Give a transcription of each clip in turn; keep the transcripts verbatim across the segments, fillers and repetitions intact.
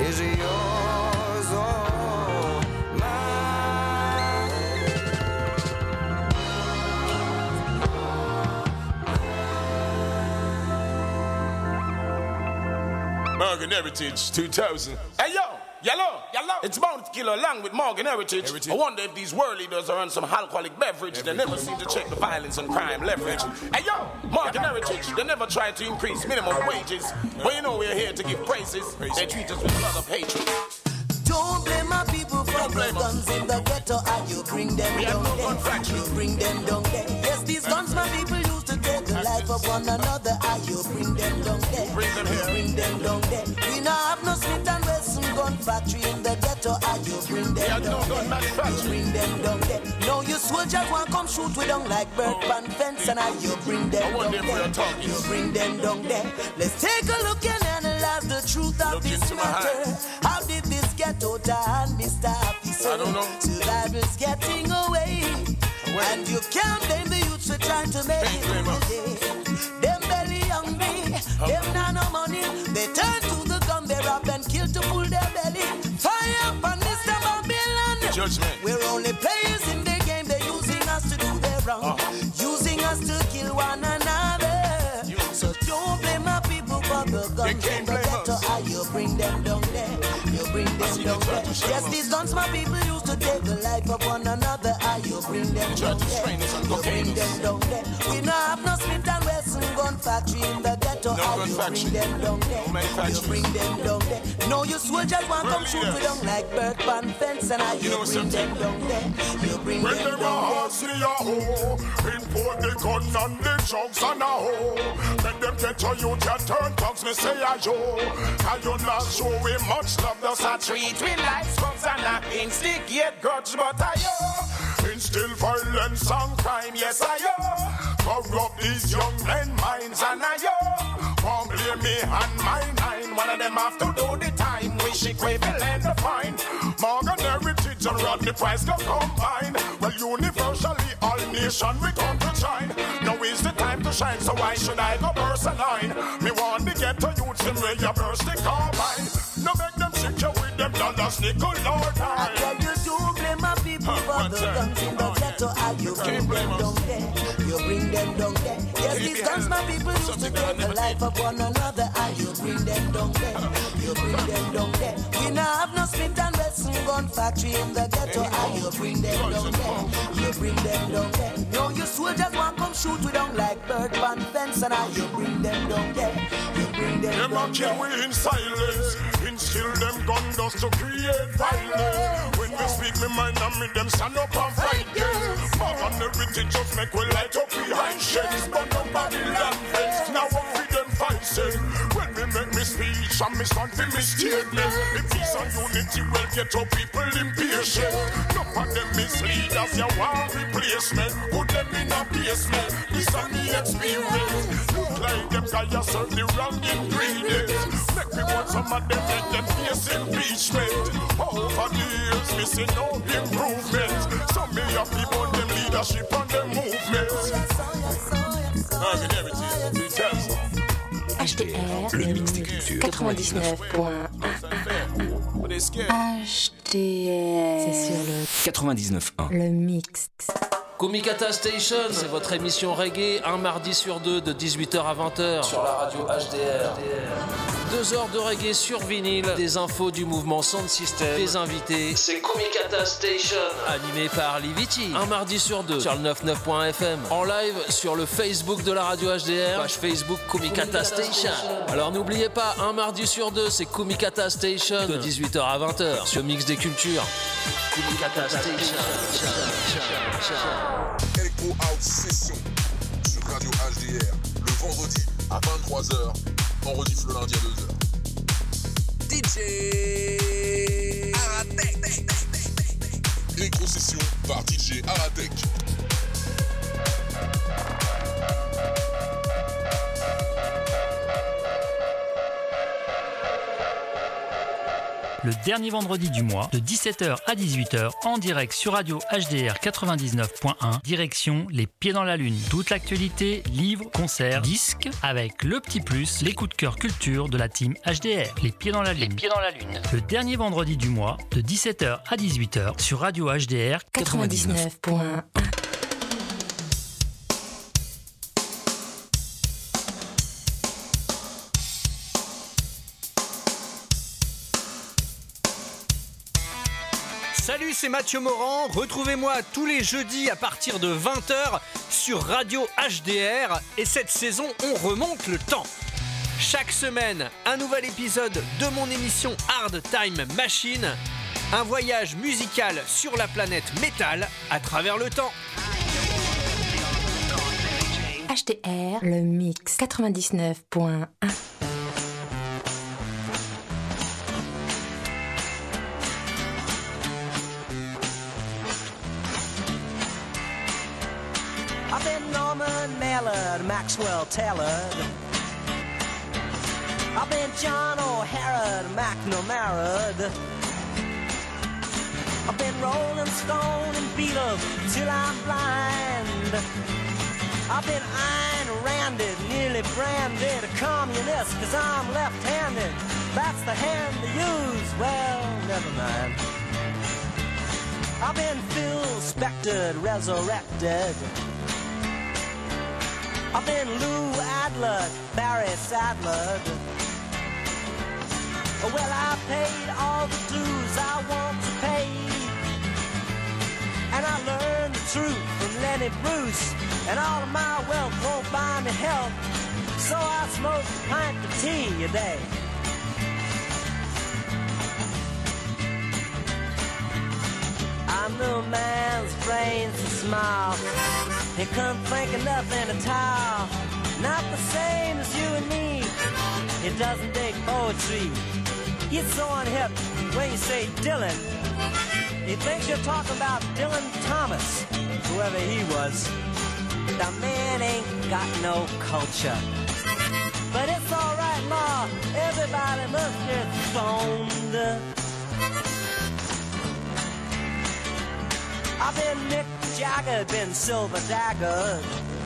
is yours, oh, mine. Morgan Heritage two thousand. Hey yo, yellow, yellow. It's bound to kill along with Morgan Heritage. Heritage. I wonder if these world leaders are on some alcoholic beverage. They never seem to check the violence and crime leverage. Hey yo, Morgan Heritage. They never try to increase minimum wages. But you know we're here to give praises. They treat us with a lot of hatred. Don't blame my people for the guns in the ghetto, and you bring them we down no there. You bring them down there. Yes, these guns my people used to take the life of one another, and you bring them down there. Bring them here. You bring them down there. We now have no Smith and Wesson gun factory in the ghetto, and you bring them down no gun there. You bring them down there. No, you soldiers want come shoot with them like bird oh. pan fence, and I you bring them down there. You bring them down there. Let's take a look and analyze the truth of look this matter. How did this get out of hand, Mister Officer? I don't know. Survivors getting away. away. And you can't blame the youths for trying to make it today. Them belly hungry, huh. them not no money. They turn to the gun bearer and kill to pull their belly. Fire upon Mister Babylon. Judgment. We're only players in the game. They're using us to do their wrong. Uh. Using us to kill one another. You. So don't blame my people for the guns in the ghetto. How you bring them down there. You bring them down there. Yes, these guns my people used to take the life of one another. How you bring them down there. You bring them down there. We now have no Smith and Wesson gun factory in the ghetto. How you bring them down there. You bring them down there. No, you soldiers want come shoot with them like bird pan fence. And how you bring them down there. You bring them down there. Import the guns and the drugs and a hoe. Let them get to you, just turn thugs, me say a yo. Can you not show we much love? Thus I treat we like scrubs and I instigate grudge, but I yo. Instill violence and crime, yes I yo. Corrupt these young men minds and I yo. Won't blame me and my nine. One of them have to do the time. Wish it will end the fine. Morgan Heritage and Rodney Price go combine. Well, universally all nation we come to shine. Now is the time to shine, so why should I go burst a line? Me want to get to youths in where you burst the carbine. No make them shake you with them dollars, nickel or dime. I tell you to blame my people for the guns in the ghetto. How you bring them down there. You bring them down there. Yes, these guns my people used to take the life of one another. How you bring them down there. You bring them down there. We now have no Smith and Wesson gun factory in the ghetto. How you bring them down there. You bring them down there. No, you soldiers want come shoot with them like bird pan fence. And how you bring them down there. You bring them them down there. Them a kill we in silence. Instill them gun dust to create violence. When we speak me mind and me them stand up and fight yes. Morgan Heritage just make we light up behind shades. But nobody land fence. Now what we them fight say. When we make me speech and me stand for me statement. The peace and unity will get to people impatient. None of them misleaders, you want replacement. Put them in a basement. This is the experience. Look like them guys serve the wrong ingredients. Make me want some of them make them face impeachment. Over the years, me see no improvement. Some me have people them leadership and them movements. Morgan Heritage, we tell some. H D R, le mix des cultures. quatre-vingt-dix-neuf point un. H D R. C'est sur le quatre-vingt-dix-neuf point un. Le mix. Kumikata Station, c'est votre émission reggae, un mardi sur deux de dix-huit heures à vingt heures sur la radio H D R. Deux heures de reggae sur vinyle, des infos du mouvement Sound System, des invités. C'est Kumikata Station, animé par Liviti. Un mardi sur deux sur le quatre-vingt-dix-neuf point F M. En live sur le Facebook de la radio H D R, page Facebook Kumikata Station. Alors n'oubliez pas, un mardi sur deux, c'est Kumikata Station, de dix-huit heures à vingt heures sur Mix des Cultures. Kumikata Station. Echo House Session sur radio H D R le vendredi à vingt-trois heures, en rediff le lundi à deux heures. D J Aratek. Électro-session par D J Aratek. le dernier vendredi du mois, de dix-sept heures à dix-huit heures, en direct sur Radio H D R quatre-vingt-dix-neuf point un, direction Les Pieds dans la Lune. Toute l'actualité, livres, concerts, disques, avec le petit plus, les coups de cœur culture de la team H D R. Les Pieds dans la Lune. Les Pieds dans la Lune. Le dernier vendredi du mois, de dix-sept heures à dix-huit heures, sur Radio H D R quatre-vingt-dix-neuf point un. Salut, c'est Mathieu Morand. Retrouvez-moi tous les jeudis à partir de vingt heures sur Radio H D R. Et cette saison, on remonte le temps. Chaque semaine, un nouvel épisode de mon émission Hard Time Machine. Un voyage musical sur la planète métal à travers le temps. H D R, le mix quatre-vingt-dix-neuf point un. I've been Norman Mallard, Maxwell Taylor. I've been John O'Hara, McNamara. I've been Rolling Stone and Beatles till I'm blind. I've been Ayn Randed, nearly branded a communist, cause I'm left-handed. That's the hand to use, well, never mind. I've been Phil Spector, resurrected. I've been Lou Adler, Barry Sadler. Well, I paid all the dues I want to pay, and I learned the truth from Lenny Bruce. And all of my wealth won't buy me health, so I smoke a pint of tea a day. I knew a man's brains to smile. He couldn't think of nothing at all. Not the same as you and me. He doesn't dig poetry. He's so unhip when you say Dylan. He thinks you're talking about Dylan Thomas, whoever he was. The man ain't got no culture. But it's alright, Ma. Everybody must get stoned. I've been Mick Jagger, been Silver Dagger.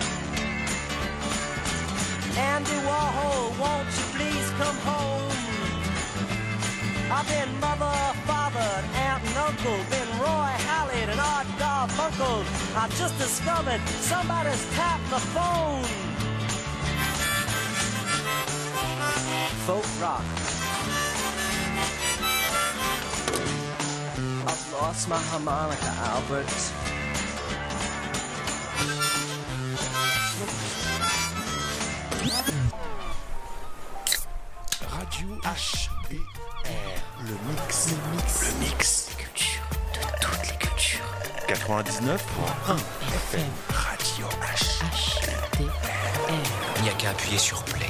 Andy Warhol, won't you please come home? I've been mother, father, aunt and uncle. Been Roy Hallett and Art Garfunkel. I just discovered somebody's tapped the phone. Folk rock. I've lost my harmonica, Albert. Radio H D R, le mix, le mix, le mix. Culture, de toutes les cultures. quatre-vingt-dix-neuf point un F M, Radio H. H D R. Il n'y a qu'à appuyer sur play.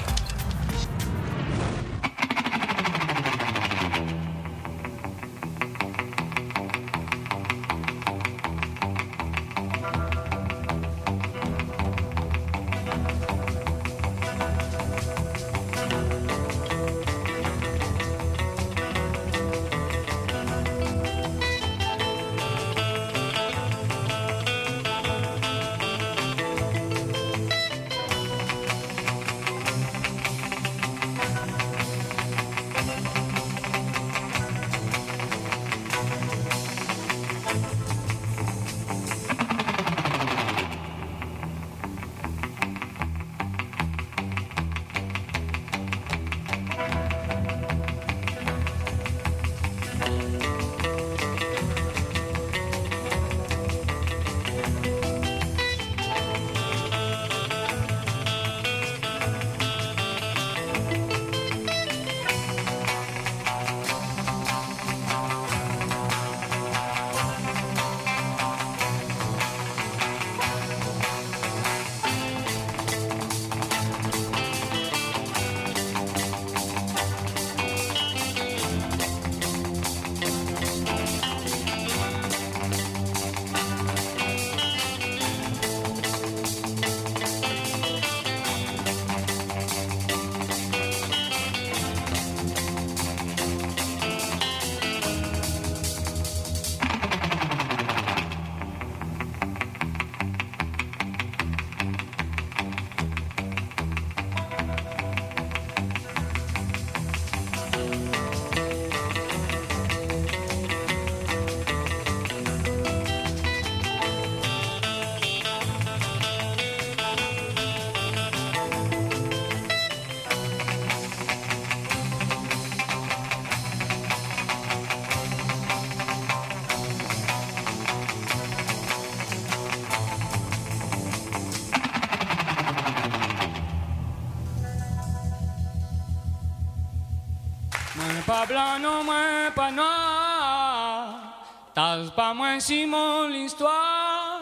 Moi pas blanc, non, moi pas noir. T'as pas moins Simon l'histoire.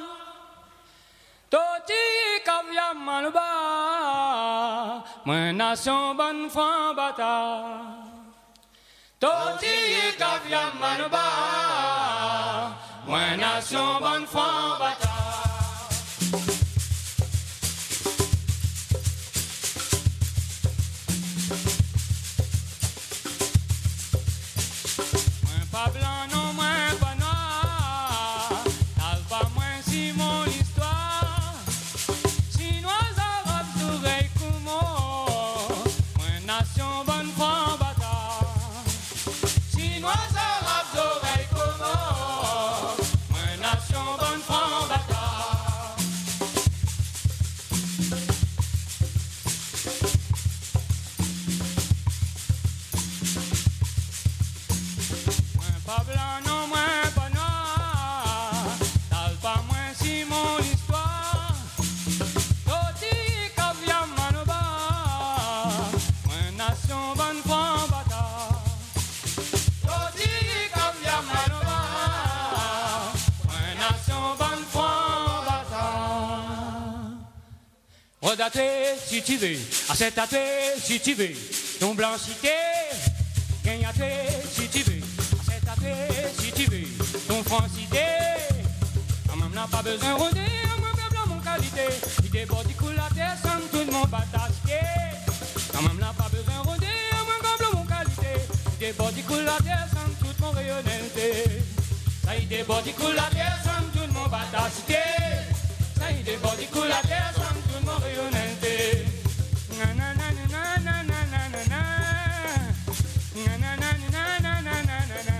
Toti caviar malba. Moi nation bonne franc bâtard. Toti caviar malba. Moi nation bonne franc bâtard. Pas blanc, non, moins pas noir. T'as pas moins si mon histoire. Chinois, arabes, oreilles, Kumo. Moins nation, bonne franc bâtard. Chinois, arabes, oreilles, Kumo. Moins nation, bonne franc bâtard. Pas blanc, non, moins pas noir. T'as pas moins si mon histoire. Toti caviar manoba. Moins nation bonne franc bâtard. Toti caviar manoba. Moins nation bonne franc bâtard. Redaté si tu veux, acceptaté si tu veux. Ton blanchité, gagnaté si tu veux. Si tu veux, ton francité, quand même n'a pas besoin de rôder, moi faible mon qualité, il déborde, il coule la terre sans tout le monde batasqué. Quand même n'a pas besoin de rôder, moi faible mon qualité, il déborde, il coule la terre sans toute mon rayonnalité. Ça il déborde, il coule la terre sans tout le monde batasqué. Ça il déborde, il coule la terre sans tout mon rayonnalité. Na na na na na na na na na. Na na na na na na na na na.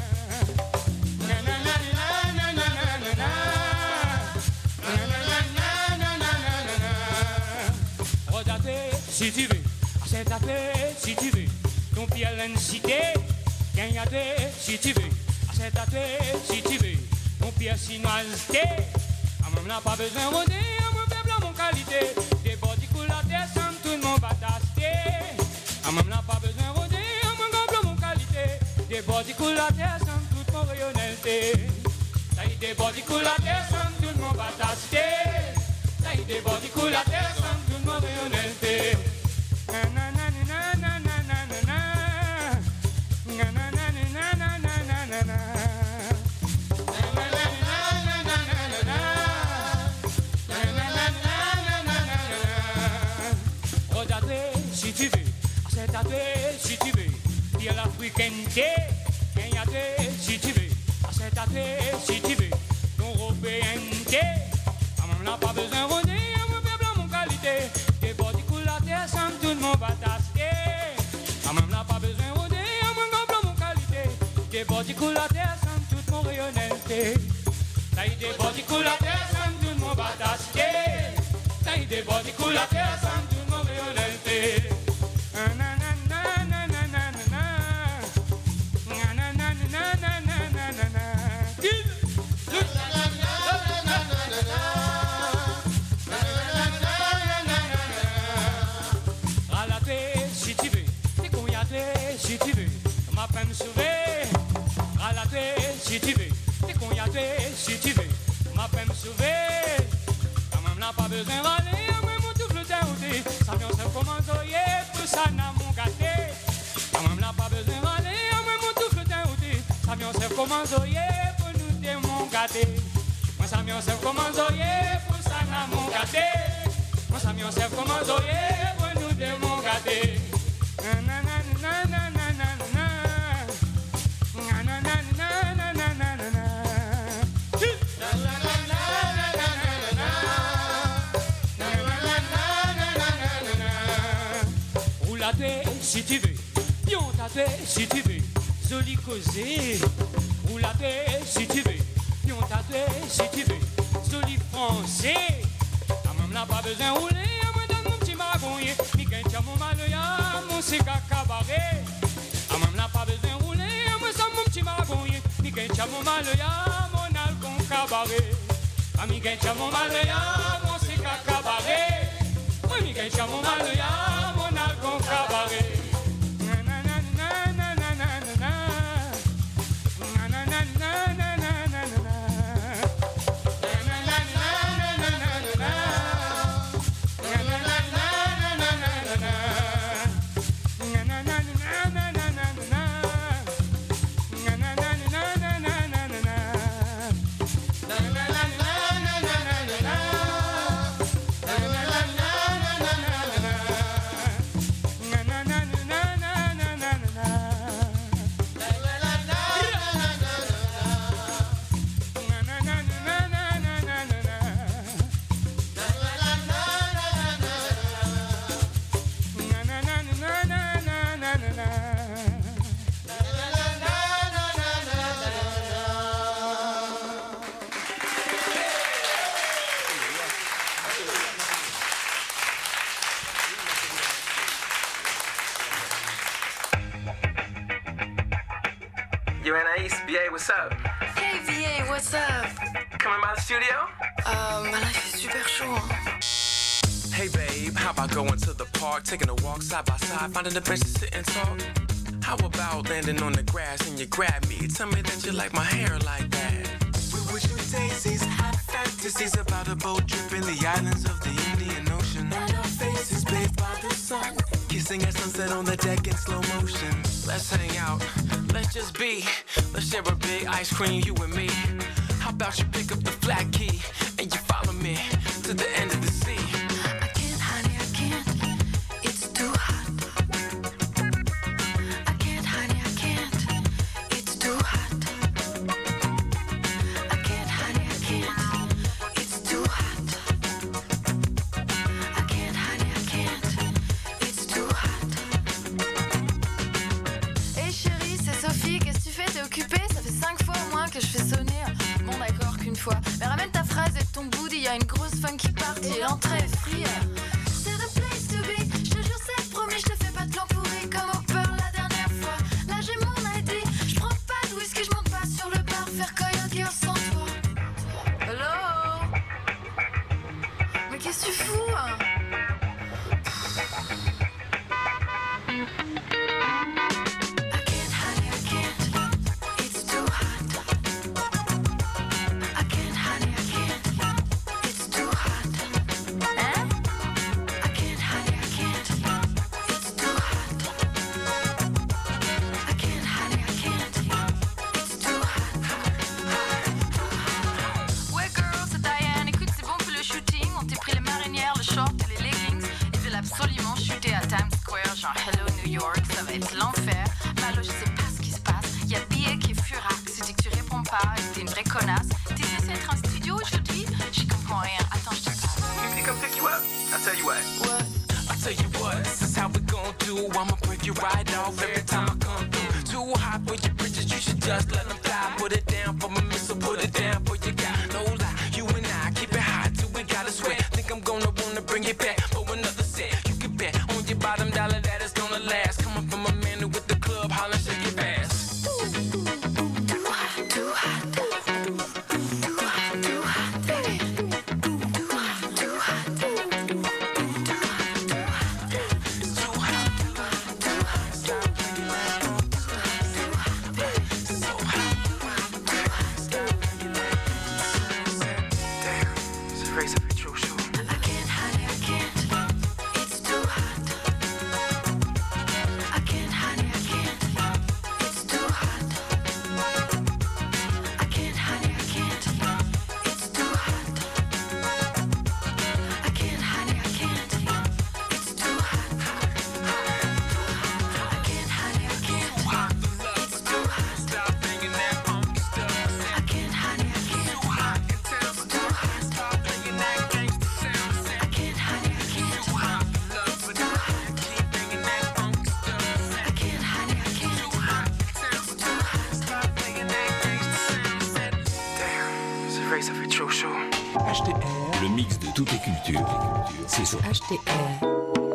Si tu veux, c'est ta paix, si tu veux, ton pied à l'incité, gagne à paix, si tu veux, c'est ta paix, si tu veux, ton pied à chinoisité, à même n'a pas besoin de rôder, à mon faible à mon qualité, des bordis coulent la terre sans tout le monde batasqué, à même n'a pas besoin de rôder, à mon faible à mon qualité, des bordis coulent la terre sans toute mon rayonnalité, ça y est, des bordis coulent la terre sans tout le monde batasqué, ça y est, des bordis coulent la terre sans tout le monde rayonnalité. Si tu veux, c'est ta paix, si tu veux, puis à l'africainité, si tu veux, c'est ta paix, si tu veux, l'européenté, à même n'a pas besoin de rôder, à mon peuple, à mon qualité, des bordis coulent la terre sans tout le monde batasqué, à même n'a pas besoin de rôder, à mon peuple, à mon qualité, des bordis coulent la terre sans toute mon rayonnalité, ça y est, des bordis coulent la terre sans tout le monde batasqué, ça y est, des bordis coulent la terre sans tout le monde rayonnalité. Si tu veux, t'es qu'on y a si tu veux, ma peine me sauver. Ralaté, si tu veux, t'es qu'on y a si tu veux, ma peine me sauver. Quand même n'a pas besoin d'aller, moi mon tout le temps, ça vient se commencer, pour ça n'a mon gâté. Quand même n'a pas besoin d'aller, moi mon tout le temps, ça vient se commencer, pour nous démon gâté. Moi ça vient se commencer, pour ça n'a mon gâté. Moi ça vient se commencer, pour nous démon gâté. Na na na na na na na na na na na na na na na na. Roulaté si tu veux, pion taté si tu veux, joli causé. Roulaté si tu veux, pion taté si tu veux, joli français. La même n'a pas besoin de rouler, à moi dans mon petit magonnier. Mi gagne mon maloya, mon cigare cabaret. La même n'a pas besoin de rouler, à moi dans mon petit magonnier. Mi gagne mon maloya, mon alcool cabaret. Ah mi gagne mon maloya, mon cigare cabaret. Oui mi gagne mon maloya, mon alcool cabaret. Na na na na na. Yo, Anaïs, B A, what's up? Hey V A, what's up? Coming by the studio? Euh, ma life est super chaud. Hein. Hey babe, how about going to the park, taking a walk side by side, finding a bench to sit and talk? How about landing on the grass and you grab me? Tell me that you like my hair like that. We wish you daisies, have fantasies about a boat trip in the islands of the Indian Ocean. And our faces bathed by the sun, kissing at sunset on the deck in slow motion. Let's hang out, let's just be. Let's share a big ice cream, you and me. How about you pick up the flat key and you follow me to the end of the sea? I can't, honey, I can't. It's too hot. I can't, honey, I can't. It's too hot. I can't, honey, I can't. It's too hot. I can't, honey, I can't. It's too hot. Hey chérie, c'est Sophie, qu'est-ce que tu fais? T'es occupée? Ça fait cinq fois au moins que je fais sonner. Bon d'accord qu'une fois. Mais ramène ta phrase et ton bout, il y a une grosse funky party. L'entrée est free. C'est the place to be. Je te jure c'est promis, je te fais pas de l'empourri comme au peur la dernière fois. Là j'ai mon I D. Je prends pas de whisky, je monte pas sur le bar faire coyote girl sans toi. Hello. Mais qu'est-ce que tu fous hein? Absolument chuter à Times Square, genre Hello New York, ça va être l'enfer. Malo, je sais pas ce qui se passe. Y'a B A qui est furax, tu dis que tu réponds pas, que t'es une vraie connasse. T'es censé être un studio aujourd'hui? J'y comprends rien. Attends, je te passe. You think come pick you up? I'll tell you what. What? I'll tell you what, this is how we gon' do. I'ma break you right off every time I come through. Too hot for your bridges, you should just let them fly. Put it down for my missile, put it down for your guy. No lie, you and I keep it hot till we gotta sweat. Think I'm gonna wanna bring it back for another set. You can bet on your bottom dollar that it's gonna last. Coming from a man who with the club, holla, shake it fast. Too hot, too hot. Too hot, too hot, baby. Too hot, too hot. Too hot, too hot. Too hot, too hot. Stop bringing that on. Too hot, baby. So hot. Too hot, stop bringing that on. Damn, it's a race of a true show. I can't, honey, I can't. It's too hot. I can't, honey, I can't. It's too hot. I can't, honey, I can't. It's too hot. I can't, honey, I can't. It's too hot. I can't, honey, I can't. It's too hot. Stop bringing that funky stuff. I can't, honey, I can't. Too hot, can tell It's too hot. Stop bringing that gangsta sound. I can't, honey, I can't. Too hot for love, but I keep bringing that funky stuff. I can't, honey, I can't. Too hot, can It's too hot. stop bringing that gangsta sound. Damn, it's a race of a true show. H D R, le mix de toutes les cultures. C'est sur H D R.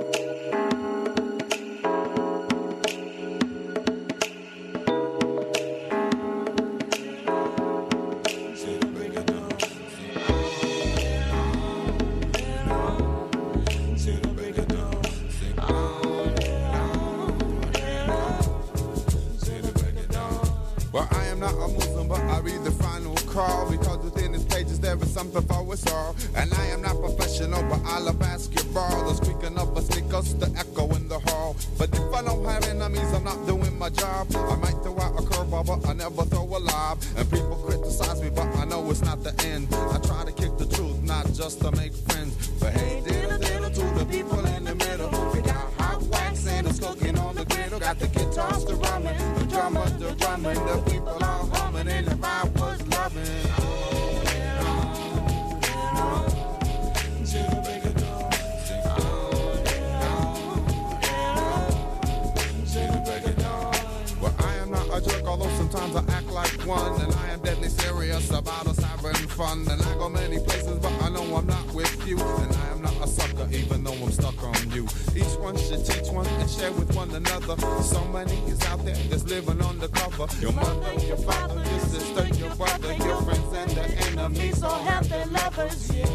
Well, I am not a Muslim, but I read the final call because within its pages there is something for us all. And I am not professional, but I love basketball. The squeaking of a sneakers, the echo in the hall. But if I don't have enemies, I'm not doing my job. I might throw out a curveball, but I never throw a lob. And people criticize me, but I know it's not the end. I try to kick the truth, not just to make friends. But hey, diddle diddle to the people in the middle. We got hot wax and it's cooking on the griddle. Got the guitars to rumming, the drummer to drumming, the people all humming, and the vibe was loving. Well, I am not a jerk, although sometimes I act like one. And I am deadly serious about us having fun. And I go many places, but I know I'm not with you. And I am not a sucker, even though I'm stuck on you. you. Each one should teach one and share with one another. So many is out there that's living undercover. Your mother, your father, your sister, your brother, your friends and the enemies all have their lovers, yeah.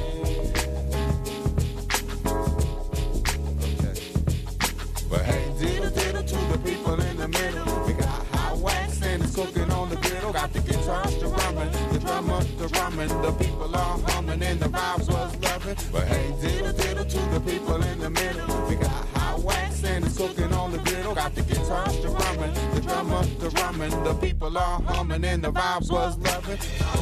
Okay. But hey, diddle diddle to the people in the middle. We got hot wax and it's cooking on the griddle. Got the guitars to rumming, the drummer to rumming. The people are humming and the vibes was loving. But hey, diddle diddle to the people in the middle. We got hot wax and it's cooking on the griddle. Got the guitars to rumming, the drummer to rumming. The people are humming and the vibes was loving.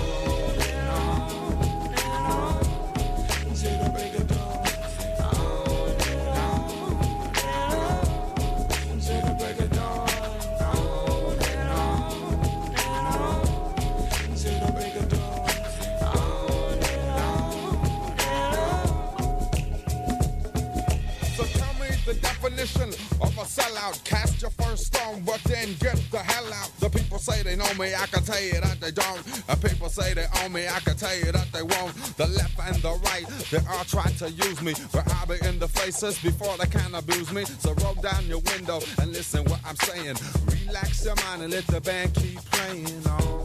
Of a sellout, cast your first stone, but then get the hell out. The people say they know me, I can tell you that they don't. And people say they own me, I can tell you that they won't. The left and the right, they all try to use me, but I'll be in the faces before they can abuse me. So roll down your window and listen what I'm saying. Relax your mind and let the band keep playing on.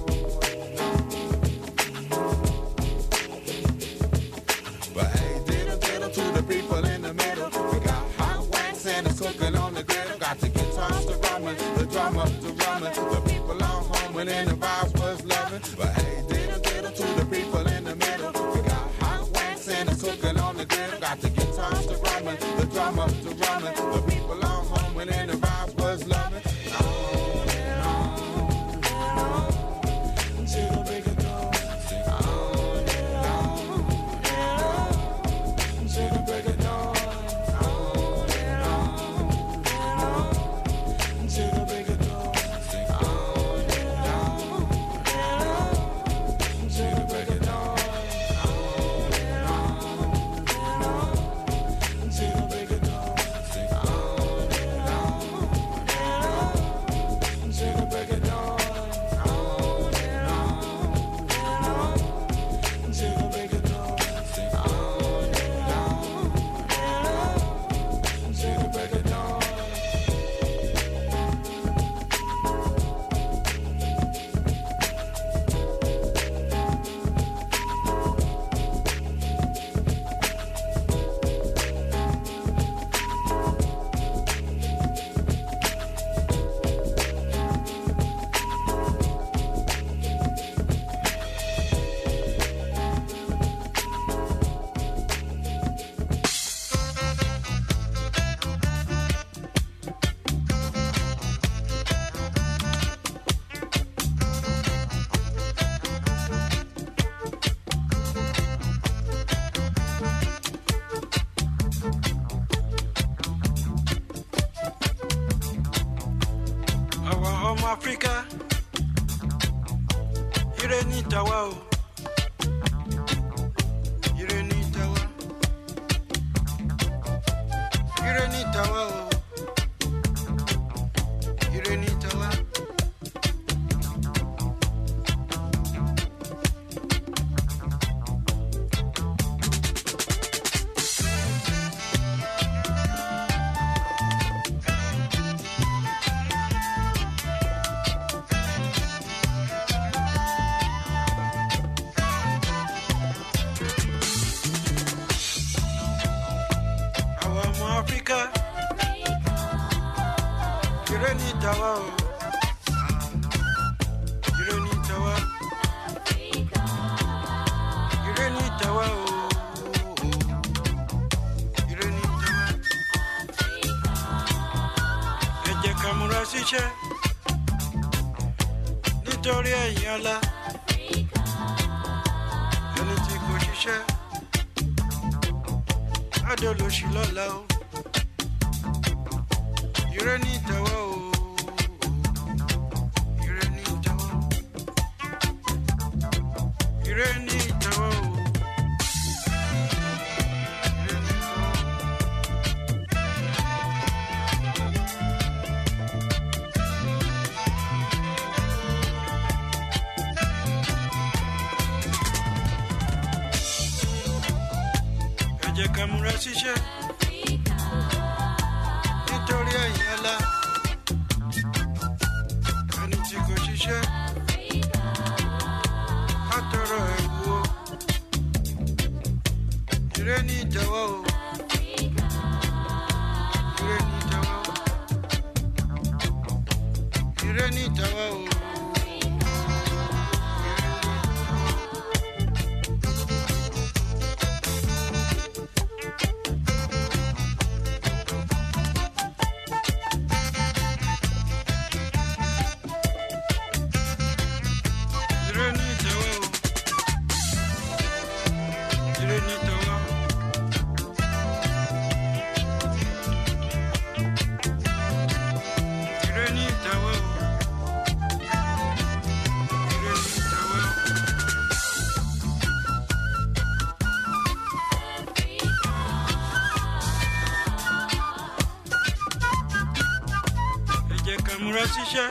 But hey, diddle diddle to the people in the middle. We got hot wax and it's cooking on the griddle. Got the guitars to rumming, the drummer to rumming. The people on humming and the vibes was loving. But hey, diddle diddle to the people in the middle. We got hot wax and it's cooking on the griddle. Got the guitars to rumming, the drummer to rumming. The people on humming and the vibes was loving. On and on and on until the break of dawn. On and on and on until the break of dawn. On and on and on until the break of dawn. On and on and on until the break of dawn. On and on and on until the break of dawn. On and on and on until the break of dawn. On and on until the break of dawn. Our home Africa, you don't need to wow. You don't need to wow. You don't need to wow. You don't need to wow. Our home Africa, you don't need to wow. You don't need to wow. You don't need to wow. You don't need to wow. Ẹ jẹ́ ká múra síṣẹ́ nítorí ẹ̀yìn ọ̀la. Ẹni tí kò ṣiṣẹ́ á dolóṣì lọ́la o. You don't need to wow. You don't need to wow. You don't need to wow. Ẹ jẹ́ ká múra síṣẹ́ tí kò ṣiṣẹ́ àtọrọ ẹ̀wù o ire ní ìtẹ́wọ́ o ire ní ìtẹ́wọ́ o ire ní ìtẹ́wọ́ o. Múra síṣẹ́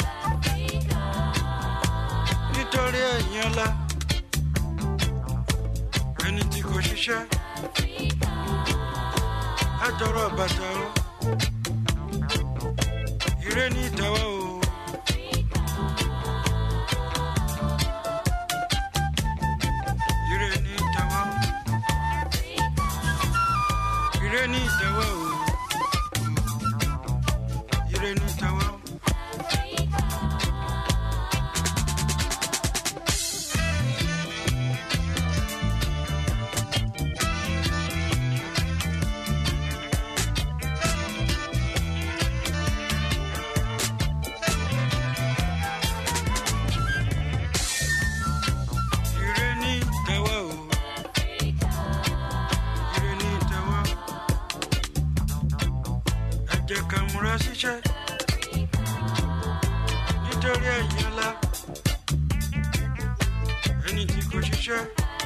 nítorí ẹ̀yìn ọlá ẹni tí kò ṣiṣẹ́ àtọrọ bàtà o ire ní ìtawọ́ o. Ire ní ìtawọ́ ire ní ìtawọ́ o ire ní ìtawọ́. Ṣiṣẹ́ nítorí ẹ̀yìn ọlá ẹni tí kò ṣiṣẹ́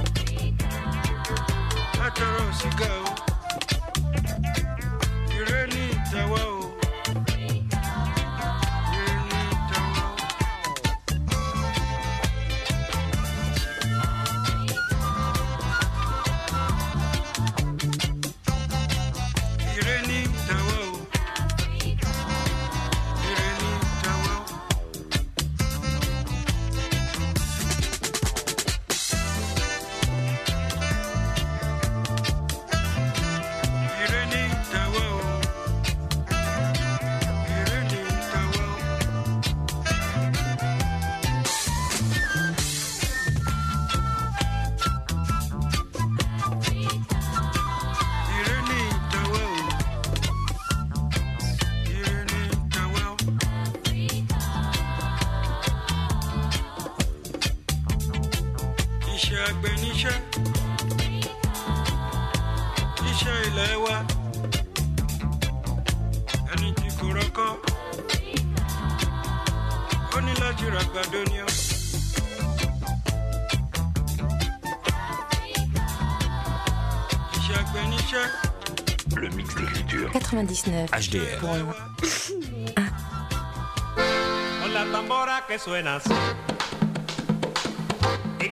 látọrọ sìgá o ire ní ìtawọ́ o ire ní ìtawọ́ o. Ire ní ìtawọ́ o. Iṣẹ́ àgbẹ̀ níṣẹ́ iṣẹ́ ilẹ̀ wa ẹni tí kò rọ́kọ́ ó ní láti ra àgbàdo ni ọ́. Iṣẹ́ àgbẹ̀ níṣẹ́. Le mix d'écriture quatre-vingt-dix-neuf H D R. Con la tambora que suena así.